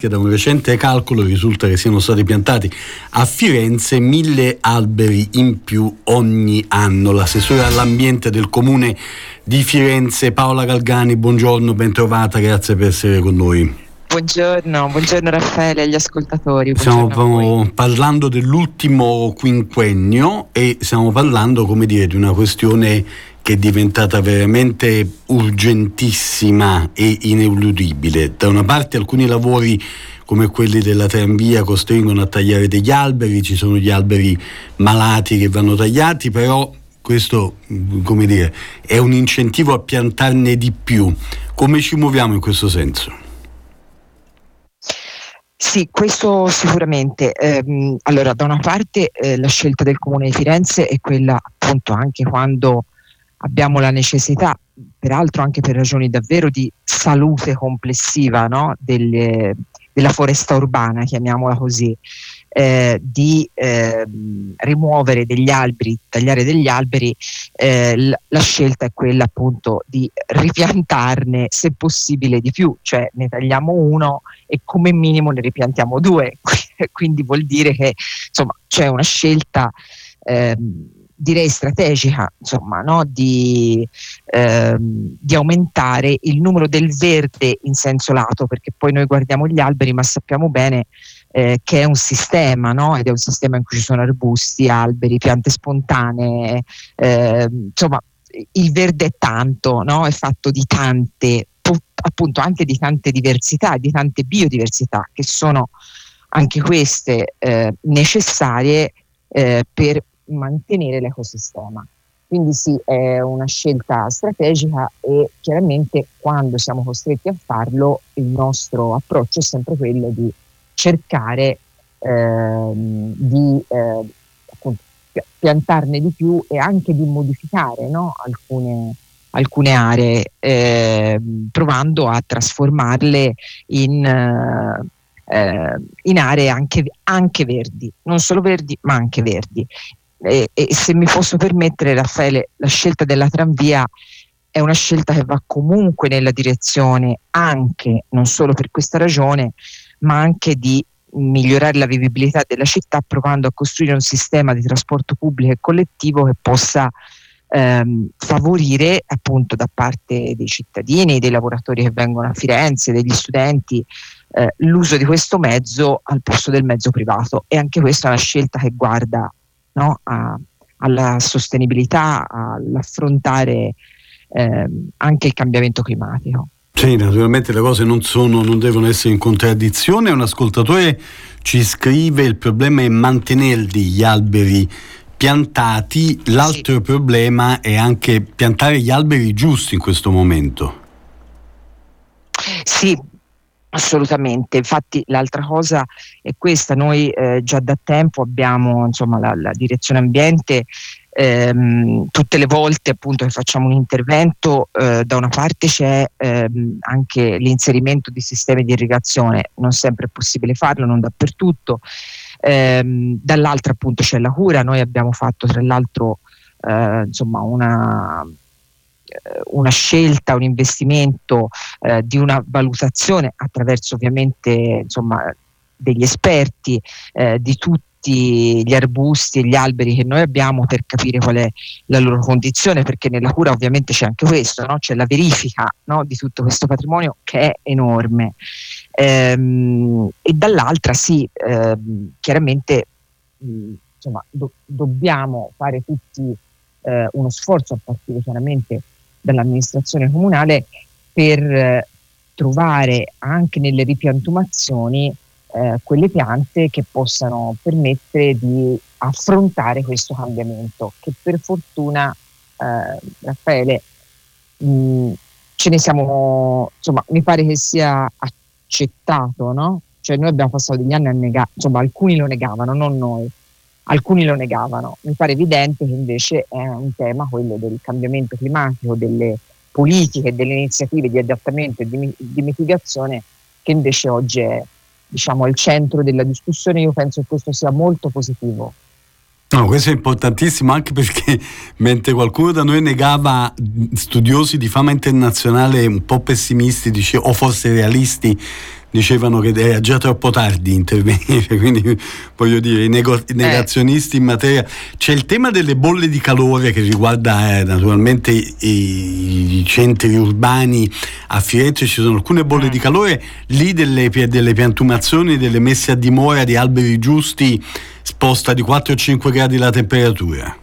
che da un recente calcolo risulta che siano stati piantati a Firenze 1.000 alberi in più ogni anno. L'assessore all'ambiente del comune di Firenze, Paola Galgani, buongiorno, ben trovata, grazie per essere con noi. Buongiorno Raffaele e agli ascoltatori. Stiamo parlando dell'ultimo quinquennio e stiamo parlando, come dire, di una questione che è diventata veramente urgentissima e ineludibile. Da una parte alcuni lavori come quelli della tranvia costringono a tagliare degli alberi, ci sono gli alberi malati che vanno tagliati, però questo, come dire, è un incentivo a piantarne di più. Come ci muoviamo in questo senso? Sì, questo sicuramente. Allora, da una parte la scelta del Comune di Firenze è quella, appunto, anche quando abbiamo la necessità, peraltro anche per ragioni davvero di salute complessiva, no? Della foresta urbana, chiamiamola così, di rimuovere degli alberi, tagliare degli alberi. La scelta è quella, appunto, di ripiantarne se possibile di più, cioè ne tagliamo uno e come minimo ne ripiantiamo due. Quindi vuol dire che, insomma, c'è una scelta direi strategica, insomma, no? di aumentare il numero del verde in senso lato, perché poi noi guardiamo gli alberi ma sappiamo bene che è un sistema, no? Ed è un sistema in cui ci sono arbusti, alberi, piante spontanee, insomma il verde è tanto, no? È fatto di tante, appunto anche di tante diversità, di tante biodiversità che sono anche queste necessarie per mantenere l'ecosistema. Quindi sì, è una scelta strategica e chiaramente quando siamo costretti a farlo il nostro approccio è sempre quello di cercare di appunto, piantarne di più e anche di modificare, no? alcune aree, provando a trasformarle in aree anche verdi, non solo verdi ma anche verdi. E se mi posso permettere, Raffaele, la scelta della tranvia è una scelta che va comunque nella direzione, anche non solo per questa ragione, ma anche di migliorare la vivibilità della città, provando a costruire un sistema di trasporto pubblico e collettivo che possa favorire, appunto, da parte dei cittadini, dei lavoratori che vengono a Firenze, degli studenti, l'uso di questo mezzo al posto del mezzo privato. E anche questa è una scelta che guarda, no, alla sostenibilità, all'affrontare anche il cambiamento climatico. Sì, naturalmente le cose non devono essere in contraddizione. Un ascoltatore ci scrive: il problema è mantenerli gli alberi piantati, l'altro sì. Problema è anche piantare gli alberi giusti in questo momento. Sì, assolutamente. Infatti l'altra cosa è questa: noi già da tempo abbiamo, insomma, la direzione ambiente, tutte le volte, appunto, che facciamo un intervento, da una parte c'è anche l'inserimento di sistemi di irrigazione, non sempre è possibile farlo, non dappertutto, dall'altra appunto c'è la cura. Noi abbiamo fatto tra l'altro insomma una scelta, un investimento di una valutazione attraverso, ovviamente, insomma, degli esperti di tutti gli arbusti e gli alberi che noi abbiamo, per capire qual è la loro condizione, perché nella cura ovviamente c'è anche questo, no? C'è la verifica, no, di tutto questo patrimonio che è enorme, e dall'altra sì, chiaramente insomma dobbiamo fare tutti uno sforzo, a partire chiaramente dall'amministrazione comunale, per trovare anche nelle ripiantumazioni quelle piante che possano permettere di affrontare questo cambiamento, che per fortuna, Raffaele, ce ne siamo, insomma, mi pare che sia accettato, no? Cioè noi abbiamo passato degli anni a negare, insomma, alcuni lo negavano, non noi, alcuni lo negavano. Mi pare evidente che invece è un tema, quello del cambiamento climatico, delle politiche, delle iniziative di adattamento e di mitigazione, che invece oggi è, diciamo, al centro della discussione. Io penso che questo sia molto positivo. No, questo è importantissimo, anche perché mentre qualcuno da noi negava, studiosi di fama internazionale un po' pessimisti o forse realisti dicevano che era già troppo tardi intervenire, quindi voglio dire, i negazionisti in materia. C'è il tema delle bolle di calore che riguarda naturalmente i centri urbani. A Firenze ci sono alcune bolle di calore, lì delle piantumazioni, delle messe a dimora di alberi giusti, sposta di 4 o 5 gradi la temperatura.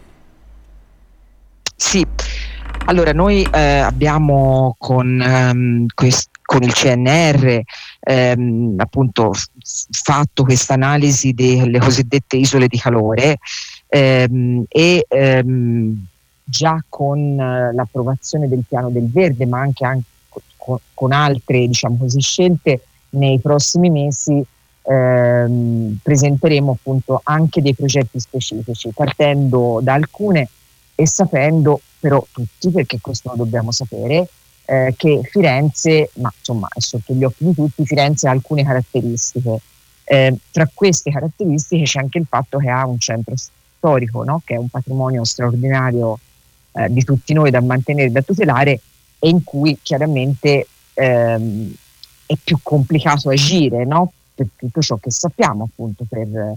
Sì, allora noi abbiamo con il CNR appunto fatto questa analisi delle cosiddette isole di calore e già con l'approvazione del piano del verde, ma anche con altre, diciamo così, scelte nei prossimi mesi presenteremo appunto anche dei progetti specifici, partendo da alcune e sapendo però tutti, perché questo lo dobbiamo sapere, che Firenze, ma insomma è sotto gli occhi di tutti, Firenze ha alcune caratteristiche. Tra queste caratteristiche c'è anche il fatto che ha un centro storico, no? Che è un patrimonio straordinario di tutti noi da mantenere, da tutelare, e in cui chiaramente è più complicato agire, no? Per tutto ciò che sappiamo, appunto, per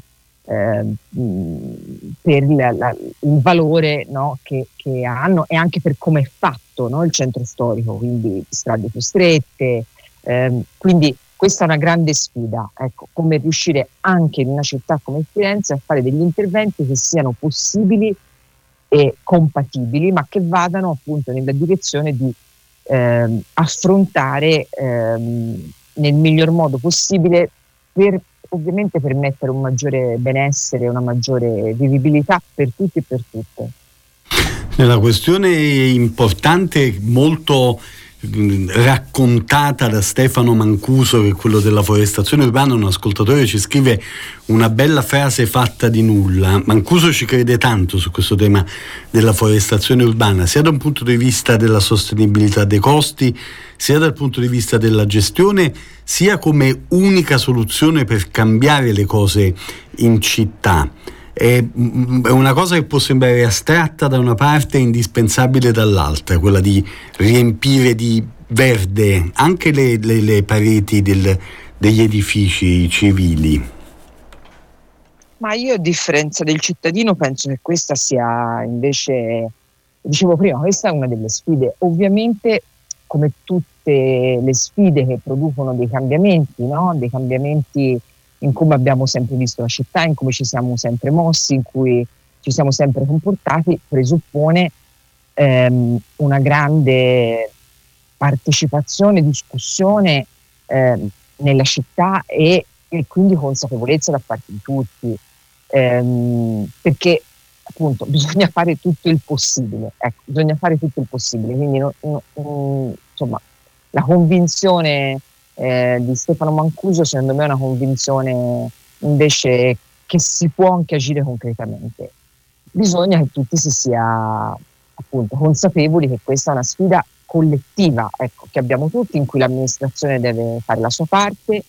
il valore, no, che hanno, e anche per come è fatto, no, il centro storico, quindi strade più strette, quindi questa è una grande sfida, ecco, come riuscire anche in una città come Firenze a fare degli interventi che siano possibili e compatibili, ma che vadano appunto nella direzione di affrontare nel miglior modo possibile, per ovviamente permettere un maggiore benessere, una maggiore vivibilità per tutti e per tutte. Nella questione importante, molto raccontata da Stefano Mancuso, che è quello della forestazione urbana, un ascoltatore ci scrive una bella frase fatta di nulla. Mancuso ci crede tanto su questo tema della forestazione urbana, sia da un punto di vista della sostenibilità dei costi, sia dal punto di vista della gestione, sia come unica soluzione per cambiare le cose in città. È una cosa che può sembrare astratta da una parte e indispensabile dall'altra, quella di riempire di verde anche le pareti degli edifici civili. Ma io, a differenza del cittadino, penso che questa sia invece, dicevo prima, questa è una delle sfide. Ovviamente, come tutte le sfide che producono dei cambiamenti, no? Dei cambiamenti in come abbiamo sempre visto la città, in come ci siamo sempre mossi, in cui ci siamo sempre comportati, presuppone una grande partecipazione, discussione nella città e quindi consapevolezza da parte di tutti, perché appunto bisogna fare tutto il possibile, ecco, bisogna fare tutto il possibile, quindi insomma la convinzione di Stefano Mancuso secondo me è una convinzione invece che si può anche agire concretamente. Bisogna che tutti si sia appunto consapevoli che questa è una sfida collettiva, ecco, che abbiamo tutti, in cui l'amministrazione deve fare la sua parte,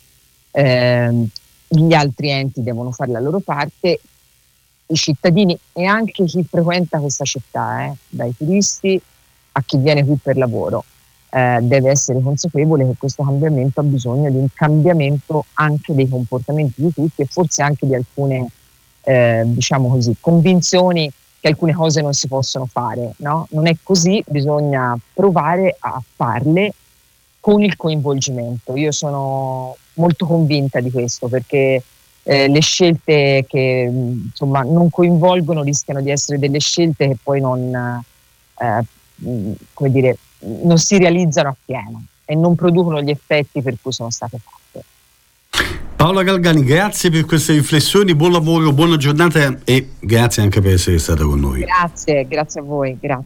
gli altri enti devono fare la loro parte, i cittadini e anche chi frequenta questa città, dai turisti a chi viene qui per lavoro. Deve essere consapevole che questo cambiamento ha bisogno di un cambiamento anche dei comportamenti di tutti e forse anche di alcune, diciamo così, convinzioni che alcune cose non si possono fare, no? Non è così, bisogna provare a farle con il coinvolgimento. Io sono molto convinta di questo, perché le scelte che insomma non coinvolgono rischiano di essere delle scelte che poi non come dire, non si realizzano appieno e non producono gli effetti per cui sono state fatte. Paola Galgani, grazie per queste riflessioni, buon lavoro, buona giornata e grazie anche per essere stata con noi. Grazie a voi, grazie.